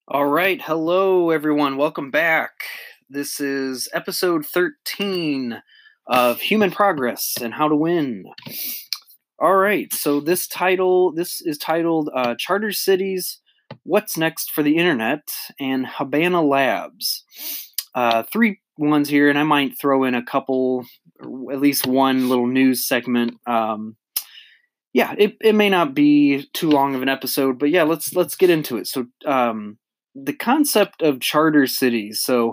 All right. Hello, everyone. Welcome back. This is episode 13 of Human Progress and How to Win. All right. So this is titled Charter Cities, What's Next for the Internet, and Habana Labs. Three ones here, and I might throw in a couple, or at least one little news segment. It may not be too long of an episode, but yeah, let's get into it. So, the concept of charter cities. So,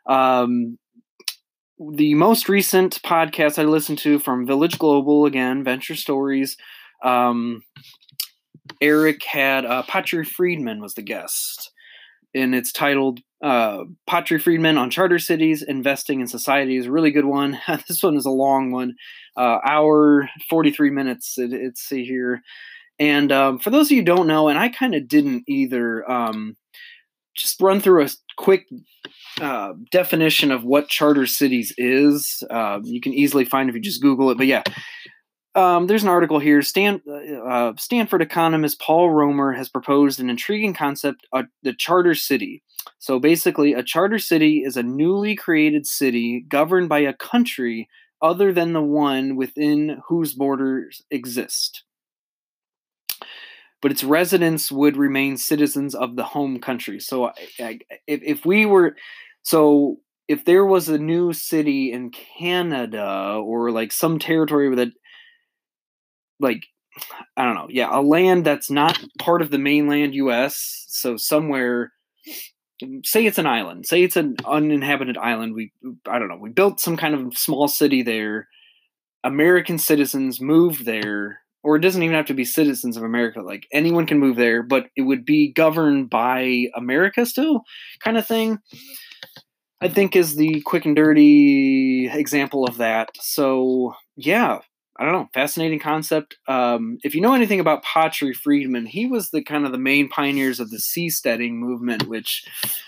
the most recent podcast I listened to from Village Global, again, Venture Stories, Eric had Patri Friedman was the guest, and it's titled Patri Friedman on Charter Cities, Investing in Society is a really good one. This one is a long one, hour, 43 minutes, it's see here. And for those of you who don't know, and I kind of didn't either, just run through a quick definition of what charter cities is. You can easily find if you just Google it. But yeah, there's an article here. Stanford economist Paul Romer has proposed an intriguing concept, the charter city. So basically, a charter city is a newly created city governed by a country other than the one within whose borders exist, but its residents would remain citizens of the home country. So if there was a new city in Canada or like some territory with I don't know, a land that's not part of the mainland US, so somewhere, say it's an island, say it's an uninhabited island, we built some kind of small city there, American citizens moved there, or it doesn't even have to be citizens of America. Like anyone can move there, but it would be governed by America still, kind of thing. I think is the quick and dirty example of that. So yeah, I don't know, fascinating concept. If you know anything about Patri Friedman, he was the kind of the main pioneers of the seasteading movement, which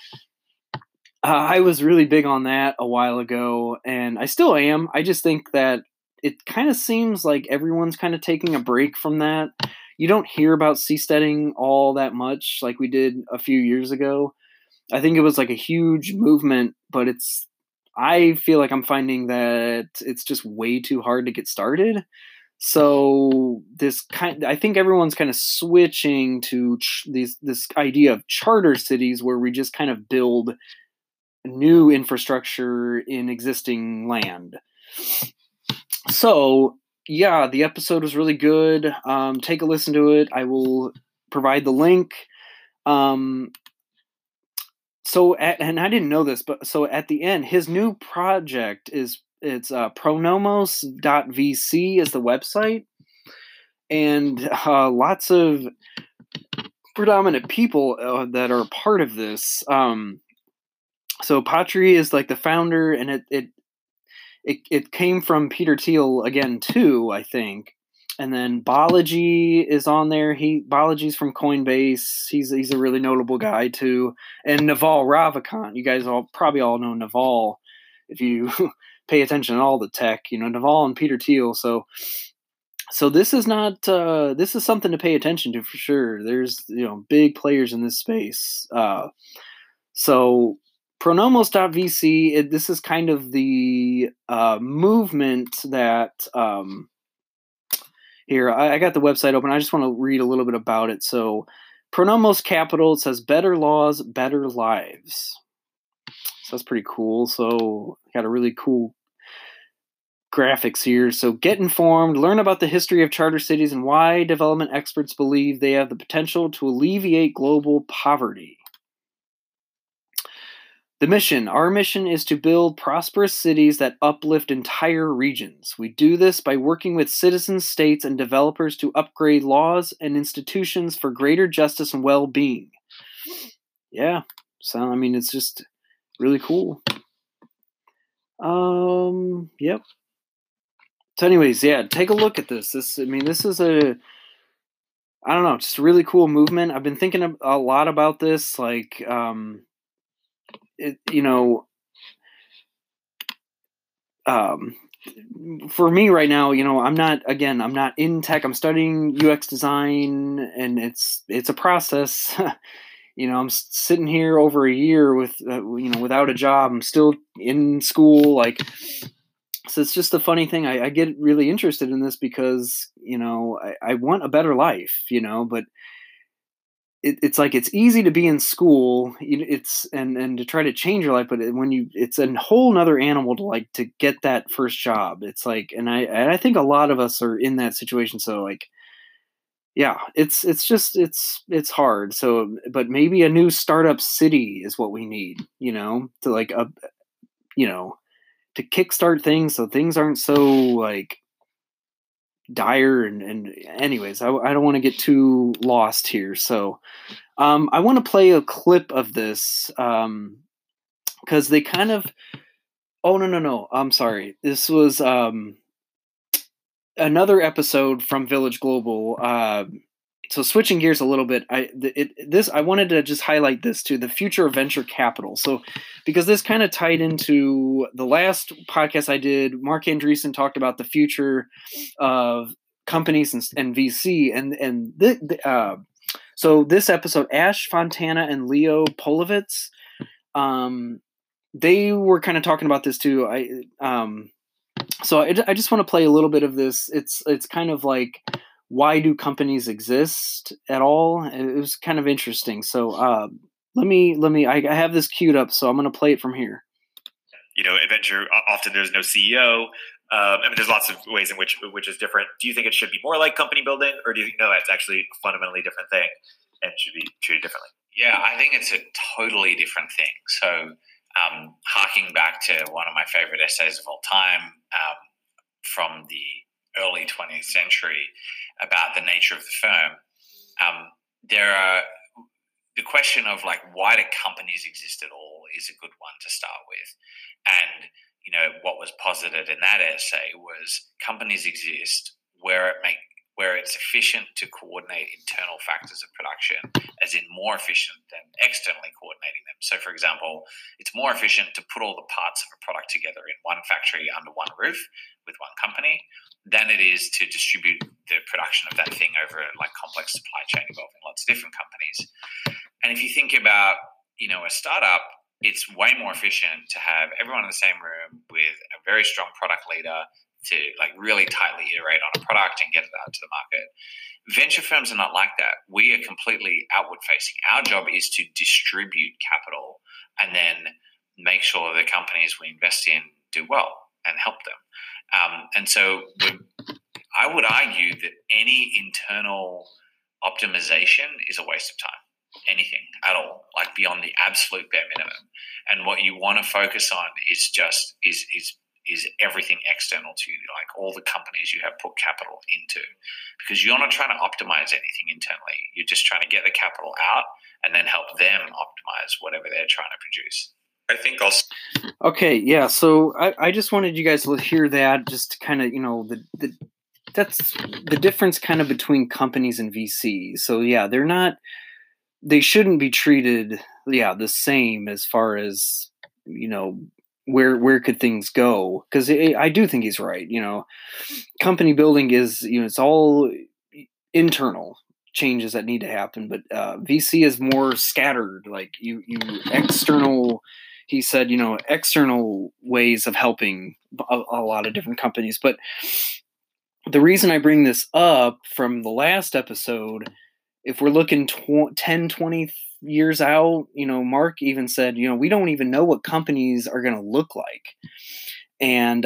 I was really big on that a while ago, and I still am. I just think that it kind of seems like everyone's kind of taking a break from that. You don't hear about seasteading all that much like we did a few years ago. I think it was like a huge movement, but I feel like I'm finding that it's just way too hard to get started. So I think everyone's kind of switching to this idea of charter cities where we just kind of build new infrastructure in existing land. So, yeah, the episode was really good. Take a listen to it. I will provide the link. And I didn't know this, but so at the end, his new project it's pronomos.vc is the website, and lots of predominant people that are part of this. So Patri is like the founder, and it came from Peter Thiel again too, I think. And then Balaji is on there. Balaji's from Coinbase. He's a really notable guy too. And Naval Ravikant. You guys probably all know Naval if you pay attention to all the tech. Naval and Peter Thiel. So this is not this is something to pay attention to for sure. There's big players in this space. So Pronomos.vc, this is kind of the movement that here, I got the website open. I just want to read a little bit about it. So Pronomos Capital, it says better laws, better lives. So that's pretty cool. So got a really cool graphics here. So get informed, learn about the history of charter cities and why development experts believe they have the potential to alleviate global poverty. The mission. Our mission is to build prosperous cities that uplift entire regions. We do this by working with citizens, states, and developers to upgrade laws and institutions for greater justice and well-being. Yeah. So, it's just really cool. Yep. So anyways, yeah, take a look at this. This is I don't know, just a really cool movement. I've been thinking a lot about this, like, for me right now, I'm not in tech. I'm studying UX design, and it's a process. I'm sitting here over a year with, without a job. I'm still in school. Like, so it's just a funny thing. I get really interested in this because, I want a better life, but it's like, it's easy to be in school, it's, and to try to change your life, but it's a whole nother animal to like to get that first job. It's like, and I think a lot of us are in that situation. So like, yeah, it's hard. So, but maybe a new startup city is what we need, to like you know, to kickstart things so things aren't so like dire. And anyways, I don't want to get too lost here. So, I want to play a clip of this because they kind of. Oh, no, no, no! I'm sorry. This was another episode from Village Global. So switching gears a little bit, I wanted to just highlight this too, the future of venture capital. So because this kind of tied into the last podcast I did, Mark Andreessen talked about the future of companies and VC, so this episode, Ash Fontana and Leo Polovitz, they were kind of talking about this too. So I just want to play a little bit of this. It's kind of like, why do companies exist at all? It was kind of interesting. So I have this queued up, so I'm going to play it from here. Adventure, often there's no CEO. There's lots of ways in which is different. Do you think it should be more like company building, or do you think, no, that's actually a fundamentally different thing and should be treated differently? Yeah, I think it's a totally different thing. So harking back to one of my favorite essays of all time from the early 20th century about the nature of the firm, the question of like, why do companies exist at all is a good one to start with. And what was posited in that essay was companies exist where it's efficient to coordinate internal factors of production, as in more efficient than externally coordinating them. So, for example, it's more efficient to put all the parts of a product together in one factory under one roof with one company than it is to distribute the production of that thing over like complex supply chain involving lots of different companies. And if you think about, a startup, it's way more efficient to have everyone in the same room with a very strong product leader to like really tightly iterate on a product and get it out to the market. Venture firms are not like that. We are completely outward facing. Our job is to distribute capital and then make sure the companies we invest in do well and help them. And so I would argue that any internal optimization is a waste of time. Anything at all, like beyond the absolute bare minimum. And what you want to focus on is everything external to you, like all the companies you have put capital into, because you're not trying to optimize anything internally. You're just trying to get the capital out and then help them optimize whatever they're trying to produce. I think also. Okay, yeah. So I just wanted you guys to hear that, just to kind of, that's the difference kind of between companies and VCs. So yeah, they shouldn't be treated, the same as far as, where could things go? Because I do think he's right. Company building is, it's all internal changes that need to happen, but VC is more scattered. Like you external. He said, external ways of helping a lot of different companies. But the reason I bring this up from the last episode, if we're looking 10, 20 years out, Mark even said, we don't even know what companies are going to look like. And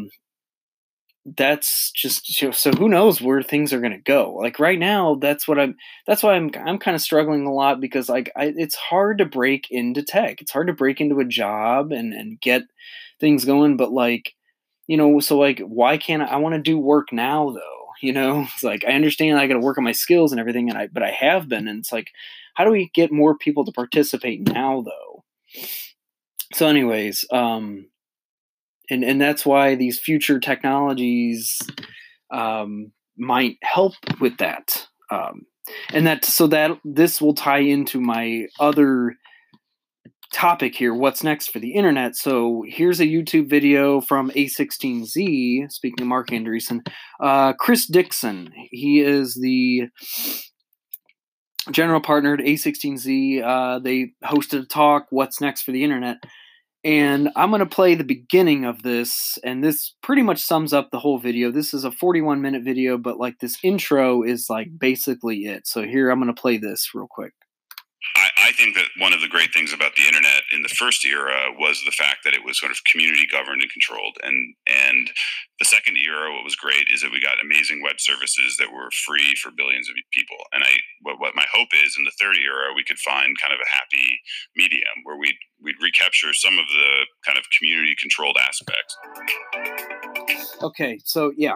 that's just, so who knows where things are going to go. Like right now, that's why I'm kind of struggling a lot, because like it's hard to break into tech. It's hard to break into a job and get things going. But like, so like, why can't I want to do work now though? It's like, I understand I got to work on my skills and everything, but I have been, and it's like, how do we get more people to participate now though? So anyways, and that's why these future technologies might help with that. And that this will tie into my other topic here, what's next for the internet. So here's a YouTube video from A16Z, speaking of Mark Andreessen, Chris Dixon. He is the general partner at A16Z. They hosted a talk, What's Next for the Internet? And I'm going to play the beginning of this, and this pretty much sums up the whole video. This is a 41-minute video, but like this intro is like basically it. So here, I'm going to play this real quick. I think that one of the great things about the internet in the first era was the fact that it was sort of community governed and controlled. And the second era, what was great is that we got amazing web services that were free for billions of people. And what my hope is in the third era, we could find kind of a happy medium where we'd recapture some of the kind of community controlled aspects. Okay, so yeah.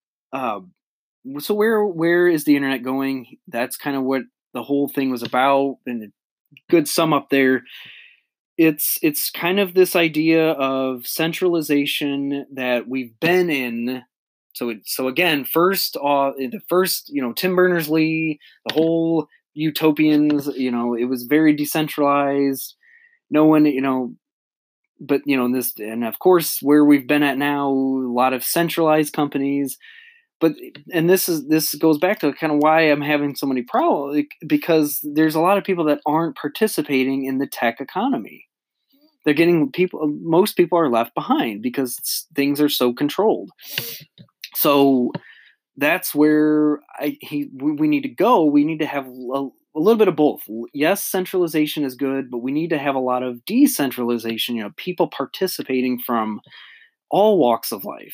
So where is the internet going? That's kind of what the whole thing was about, and a good sum up there. It's kind of this idea of centralization that we've been in. So again, the first, Tim Berners-Lee, the whole utopians, it was very decentralized. No one, but this, and of course where we've been at now, a lot of centralized companies. But this goes back to kind of why I'm having so many problems, because there's a lot of people that aren't participating in the tech economy. They're getting most people are left behind because things are so controlled. So that's where we need to go. We need to have a little bit of both. Yes, centralization is good, but we need to have a lot of decentralization. People participating from all walks of life.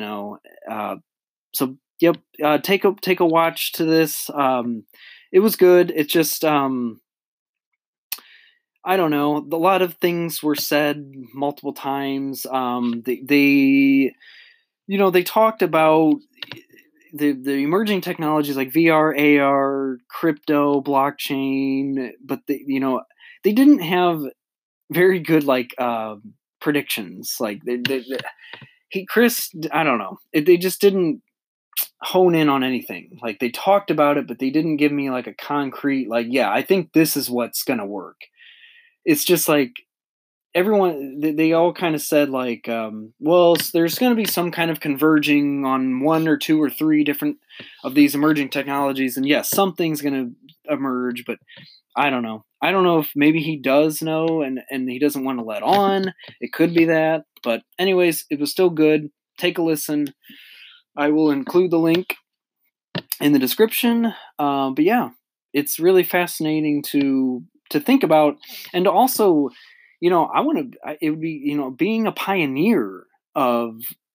So yep, take a watch to this. It was good. It just I don't know. A lot of things were said multiple times. They talked about the emerging technologies like VR, AR, crypto, blockchain, but they didn't have very good predictions. Like Chris, I don't know. They just didn't hone in on anything. Like they talked about it, but they didn't give me like a concrete, I think this is what's going to work. It's just like everyone, they all kind of said well, there's going to be some kind of converging on one or two or three different of these emerging technologies. And yes, something's going to emerge, but I don't know. I don't know if maybe he does know and he doesn't want to let on. It could be that. But anyways, it was still good. Take a listen. I will include the link in the description. But yeah, it's really fascinating to think about. And also, it would be, being a pioneer of,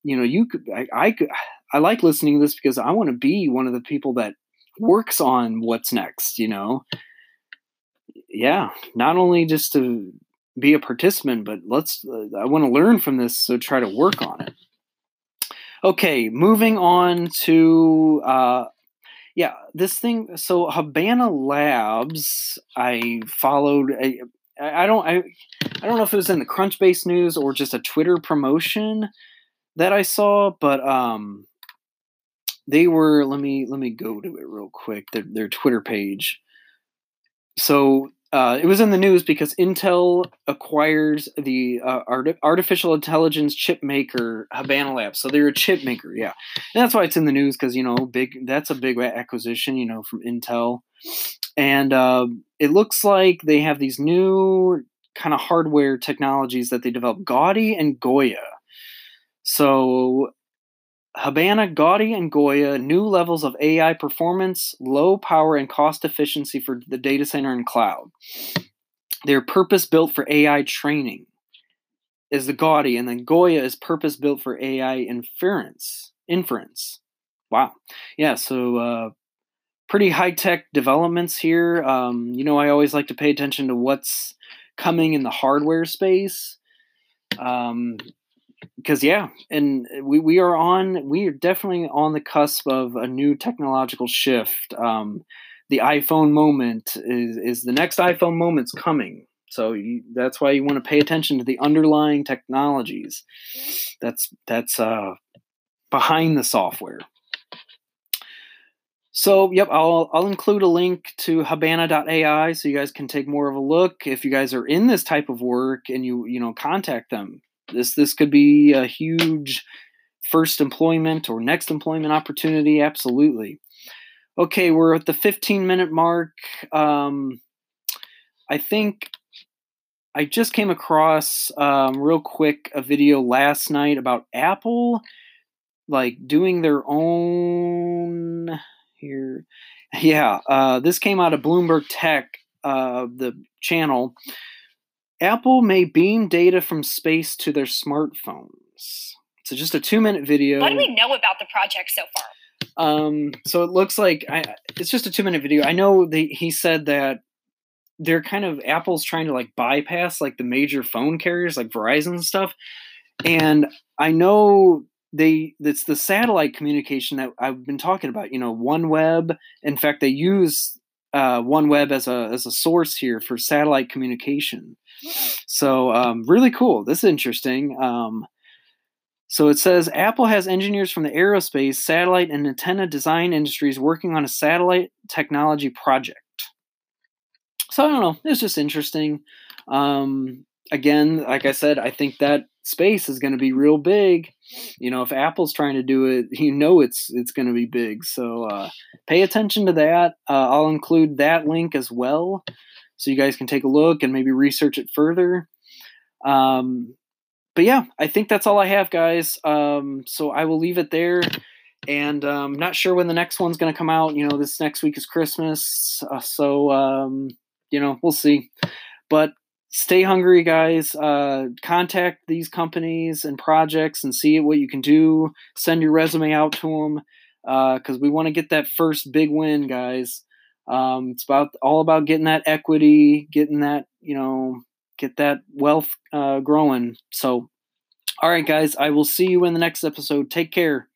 I like listening to this because I want to be one of the people that works on what's next, Yeah, not only just to be a participant, but I want to learn from this, so try to work on it. Okay, moving on to this thing. So Habana Labs, I followed. I don't know if it was in the Crunchbase news or just a Twitter promotion that I saw, but they were. Let me go to it real quick. Their Twitter page. So it was in the news because Intel acquires the artificial intelligence chip maker Habana Labs. So they're a chip maker, yeah. And that's why it's in the news because, that's a big acquisition, from Intel. And it looks like they have these new kind of hardware technologies that they developed, Gaudi and Goya. So Habana, Gaudi, and Goya, new levels of AI performance, low power, and cost efficiency for the data center and cloud. They're purpose-built for AI training, is the Gaudi, and then Goya is purpose-built for AI inference. Wow. Yeah, so pretty high-tech developments here. I always like to pay attention to what's coming in the hardware space. Because and we are definitely on the cusp of a new technological shift. The iPhone moment is the next iPhone moment's coming. So that's why you want to pay attention to the underlying technologies that's behind the software. So, yep, I'll include a link to Habana.ai so you guys can take more of a look. If you guys are in this type of work and you contact them. This could be a huge first employment or next employment opportunity. Absolutely. Okay, we're at the 15-minute mark. I think I just came across real quick a video last night about Apple like doing their own here. Yeah, this came out of Bloomberg Tech, the channel. Apple may beam data from space to their smartphones. So just a 2-minute video. What do we know about the project so far? So it looks like it's just a 2-minute video. I know he said that they're kind of Apple's trying to like bypass like the major phone carriers like Verizon and stuff. And I know it's the satellite communication that I've been talking about, OneWeb. In fact, they use OneWeb as a source here for satellite communication. So really cool. This is interesting. So it says Apple has engineers from the aerospace, satellite, and antenna design industries working on a satellite technology project. So I don't know. It's just interesting. Again, like I said, I think that space is going to be real big. If Apple's trying to do it, it's going to be big. So pay attention to that. I'll include that link as well, so you guys can take a look and maybe research it further. But yeah, I think that's all I have, guys. So I will leave it there. And I'm not sure when the next one's going to come out. This next week is Christmas. We'll see. But stay hungry, guys. Contact these companies and projects and see what you can do. Send your resume out to them because we want to get that first big win, guys. It's all about getting that equity, getting that, get that wealth growing. So, all right, guys, I will see you in the next episode. Take care.